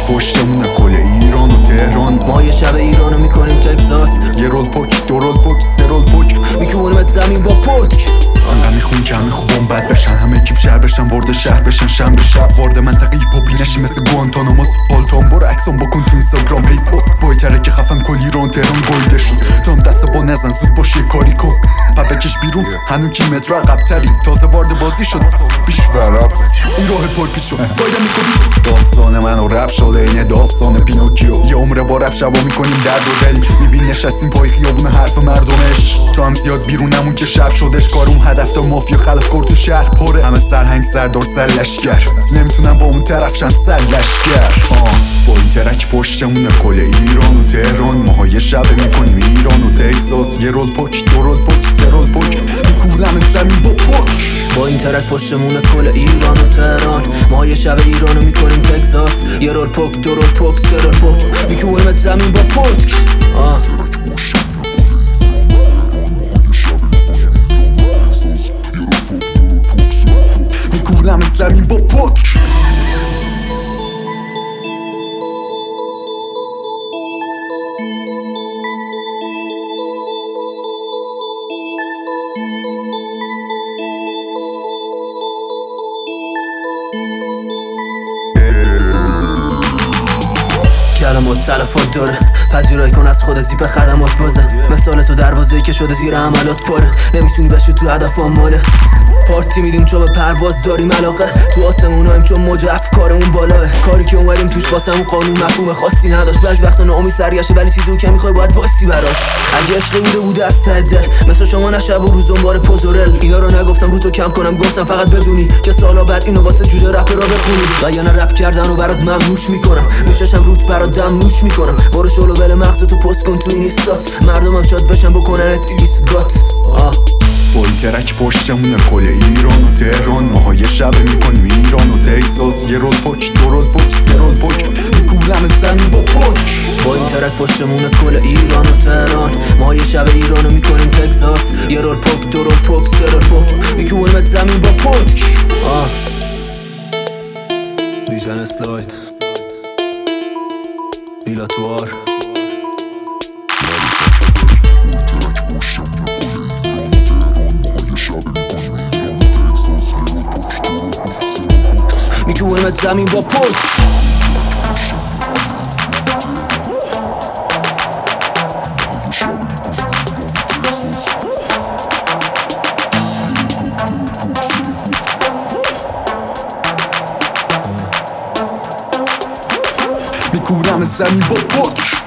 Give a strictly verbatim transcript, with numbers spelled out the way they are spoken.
ترک پشتمونه کل ایران و تهران. ما یه شب ایرانو میکنیم تگزاس. یه رول پوک، دو رول پوک، سه رول پوک، میکنیمت زمین با پتک. آن نمیخون که همه خوبان بد بشن، همه اکیپ شهر بشن، وارد شهر بشن، شنبه شب وارد منطقه هیپاپی نشی مثل گوانتاناموس. پالتان برو عکسام بکن تو اینستاگرام هی پست. بایتره که خفن کل ایران تهران گایده شد. تو هم دست با نزن، زود باش یه کاری کن. پا بکش بیرون هنو کیلومتر عقب‌تری، تازه وارد بازی شد بیش ورفت این راه پرپیچ شد. بایده میکنی داستان من و رپ شده اینه داستان پینوکیو. یه عمره با رپ شبا میکنیم درد و دل. میبین نشستیم پای خیابون حرف مردمش. تو هم زیاد بیرونمون که شب شدش کارون هدف تا مافیا خلف کار تو شهر پره. همه سرهنگ سردار سر لشگر، نمیتونم با اون طرف شن سر لشگر. با این ترک پشتمونه کل ایران و تهران. ماها یه شب میکنیم ایران و تگزاس. یه رول پوک، دو رول پوک، سه رول پوک، میکورم زمین با پوک. با این ترک پشتمونه کل ایران و تهران. ما یه شب ایرانو میکنیم تگزاس. یه رول پوک، دو رول پوک، سه رول پوک، میکورمت زمین با پتک. آه میکورم زمین با پتک. کلمات تلفات داره، پذیرایی کن از خودت زیپ خدمات بازه. مثال تو دروازه‌ای که شده زیر عملات پاره، نمیتونی بشی تو هدف آمانه. پارتی میدیم چون به پرواز داریم علاقه، تو آسمونایم چون موج افکارمون بالاه. کاری که اومدیم توش واسمون قانون مفهوم خاصی نداشت. بعضی وقتا ناامید سرگشته ولی چیزی که میخوای باید واستی براش. اگه عشق بوده بوده از ته دل، مثل شما نه شب و روز دنبال پوزورل. اینا رو نگفتم رو تو کم کنم، گفتم فقط بدونی که سالا بعد اینو واسه جوجه رپ را بخونی. و یا نه رپ کردن رو برات ممنوش میکنم، میششم روت برات دم نوش میکنم. برو شلو بله مغز تو پست کن تو این ایستات، مردمم شاد بشن بکنن دیسگات. آه با این ترک پشتمونه کل ایران و تهران. ماها یه شب میکنیم ایران و تگزاس. یه رول پوک، دو رول پوک، سه رول پوک، میکورم زمین با پوک. با این ترک پشتمونه کل ایران و تهران. ما یه شب ایرانو میکنیم تگزاس. یه رول پوک، دو رول پوک، سه رول پوک، میکورمت زمین با پتک. آه بیژن اسلایت میلاتوار میکورمت زمین با پتک. میکورم زمین با پتک.